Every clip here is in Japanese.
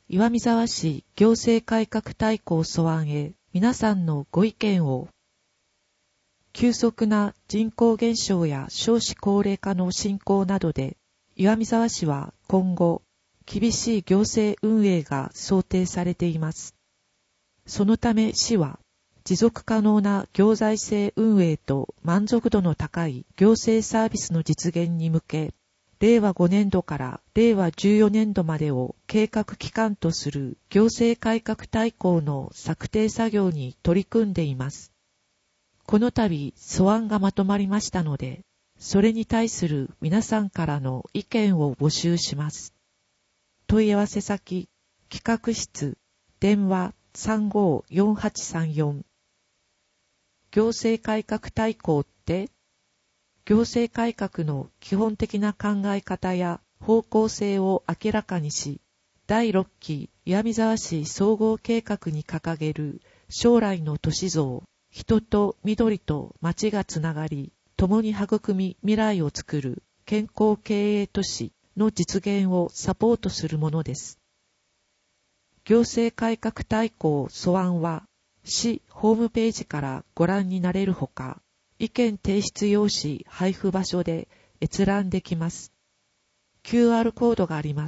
岩見沢市行政改革大綱素案へ皆さんのご意見を。急速な人口減少や少子高齢化の進行などで、岩見沢市は今後、厳しい行政運営が想定されています。そのため市は、持続可能な行財政運営と満足度の高い行政サービスの実現に向け、令和5年度から令和14年度までを計画期間とする行政改革大綱の策定作業に取り組んでいます。この度素案がまとまりましたので、それに対する皆さんからの意見を募集します。問い合わせ先、企画室、電話354834。行政改革大綱って、行政改革の基本的な考え方や方向性を明らかにし、第6期岩見沢市総合計画に掲げる将来の都市像、人と緑と町がつながり、共に育み未来をつくる健康経営都市の実現をサポートするものです。行政改革大綱素案は、市ホームページからご覧になれるほか、意見提出用紙配布場所で閲覧できます。QR コードがあります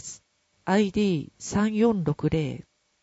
。ID3460。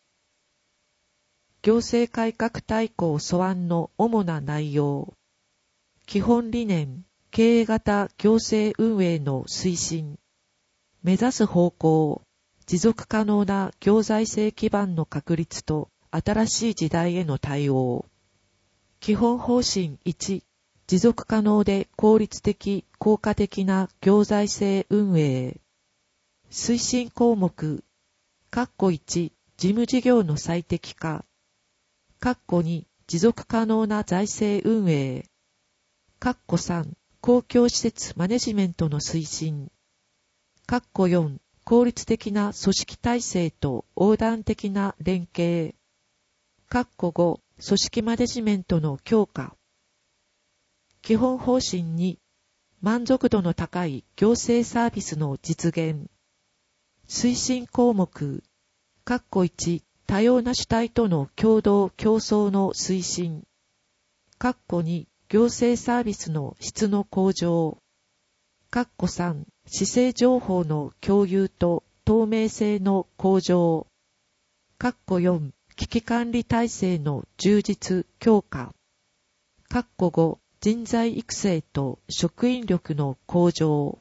行政改革大綱素案の主な内容。基本理念、経営型行政運営の推進。目指す方向、持続可能な行財政基盤の確立と新しい時代への対応。基本方針1、持続可能で効率的、効果的な行財政運営。推進項目、1、事務事業の最適化。2、持続可能な財政運営。3、公共施設マネジメントの推進。4、効率的な組織体制と横断的な連携。5、組織マネジメントの強化。基本方針2、満足度の高い行政サービスの実現。推進項目、1、多様な主体との共同競争の推進。2、行政サービスの質の向上。3、市政情報の共有と透明性の向上。4、危機管理体制の充実強化。5、人材育成と職員力の向上。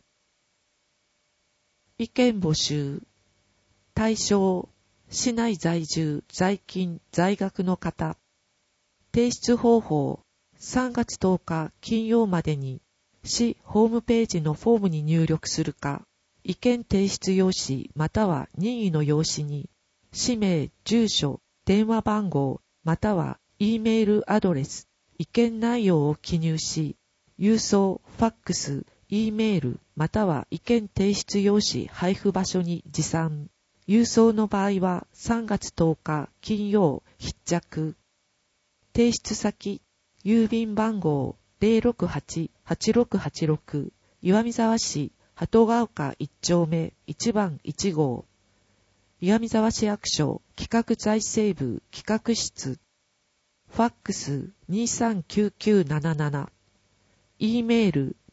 意見募集。対象、市内在住、在勤、在学の方。提出方法、3月10日金曜までに、市ホームページのフォームに入力するか、意見提出用紙または任意の用紙に、氏名、住所、電話番号、または E メールアドレス、意見内容を記入し、郵送、ファックス、E メール、または意見提出用紙配布場所に持参。郵送の場合は3月10日金曜必着。提出先、郵便番号 068-8686 岩見沢市鳩ヶ丘1丁目1番1号。岩見沢市役所企画財政部企画室。ファックス 239977。E メール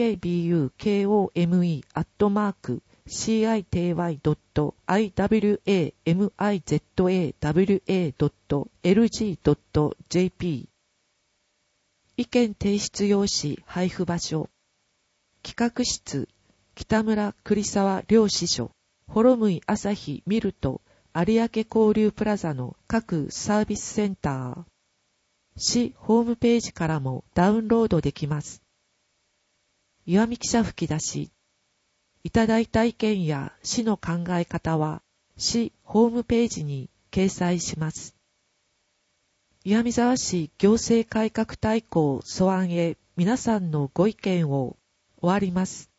pabuk-cami.citywaza.lg.jp。 意見提出用紙配布場所。企画室、北村栗沢両支所、幌向朝日ミルト、有明交流プラザの各サービスセンター。市ホームページからもダウンロードできます。岩見記者吹き出し。いただいた意見や市の考え方は、市ホームページに掲載します。岩見沢市行政改革大綱素案へ皆さんのご意見を終わります。